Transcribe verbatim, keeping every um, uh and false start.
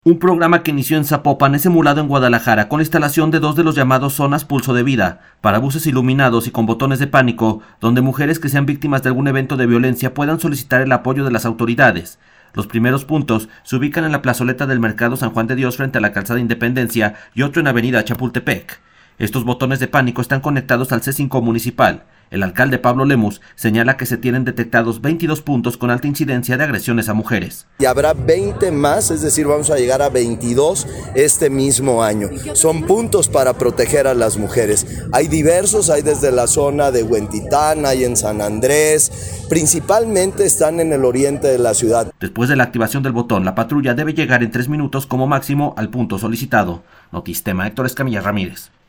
Un programa que inició en Zapopan es emulado en Guadalajara con la instalación de dos de los llamados zonas pulso de vida, para buses iluminados y con botones de pánico, donde mujeres que sean víctimas de algún evento de violencia puedan solicitar el apoyo de las autoridades. Los primeros puntos se ubican en la plazoleta del Mercado San Juan de Dios frente a la Calzada Independencia y otro en Avenida Chapultepec. Estos botones de pánico están conectados al C cinco municipal. El alcalde Pablo Lemus señala que se tienen detectados veintidós puntos con alta incidencia de agresiones a mujeres. Y habrá veinte más, es decir, vamos a llegar a veintidós este mismo año. Son puntos para proteger a las mujeres. Hay diversos, hay desde la zona de Huentitán, hay en San Andrés, principalmente están en el oriente de la ciudad. Después de la activación del botón, la patrulla debe llegar en tres minutos como máximo al punto solicitado. Notistema, Héctor Escamilla Ramírez.